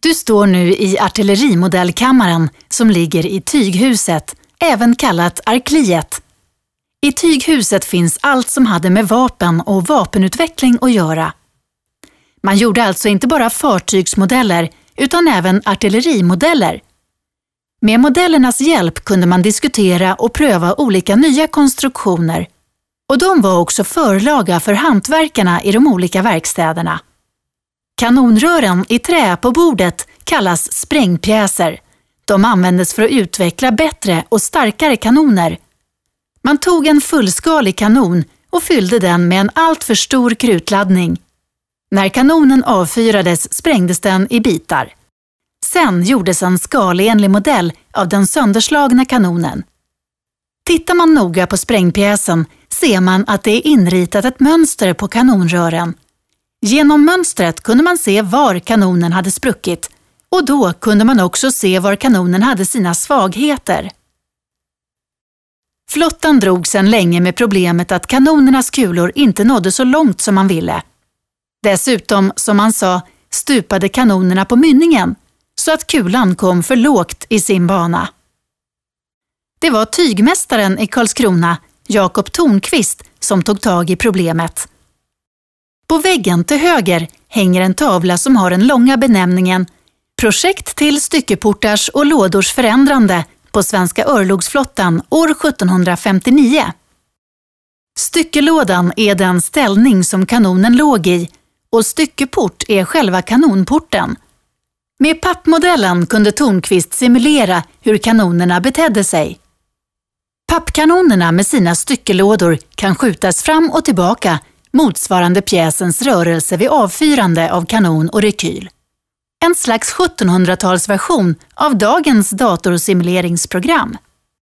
Du står nu i artillerimodellkammaren som ligger i tyghuset, även kallat arkliet. I tyghuset finns allt som hade med vapen och vapenutveckling att göra. Man gjorde alltså inte bara fartygsmodeller utan även artillerimodeller. Med modellernas hjälp kunde man diskutera och pröva olika nya konstruktioner. Och de var också förlaga för hantverkarna i de olika verkstäderna. Kanonrören i trä på bordet kallas sprängpjäser. De användes för att utveckla bättre och starkare kanoner. Man tog en fullskalig kanon och fyllde den med en alltför stor krutladdning. När kanonen avfyrades sprängdes den i bitar. Sen gjordes en skalenlig modell av den sönderslagna kanonen. Tittar man noga på sprängpjäsen ser man att det är inritat ett mönster på kanonrören. Genom mönstret kunde man se var kanonen hade spruckit och då kunde man också se var kanonen hade sina svagheter. Flottan drog sedan länge med problemet att kanonernas kulor inte nådde så långt som man ville. Dessutom, som man sa, stupade kanonerna på mynningen så att kulan kom för lågt i sin bana. Det var tygmästaren i Karlskrona, Jakob Tornqvist, som tog tag i problemet. På väggen till höger hänger en tavla som har den långa benämningen Projekt till styckeportars och lådors förändrande på svenska örlogsflottan år 1759. Styckelådan är den ställning som kanonen låg i och styckeport är själva kanonporten. Med pappmodellen kunde Tornqvist simulera hur kanonerna betedde sig. Pappkanonerna med sina styckelådor kan skjutas fram och tillbaka motsvarande pjäsens rörelse vid avfyrande av kanon och rekyl. En slags 1700-talsversion av dagens datorsimuleringsprogram.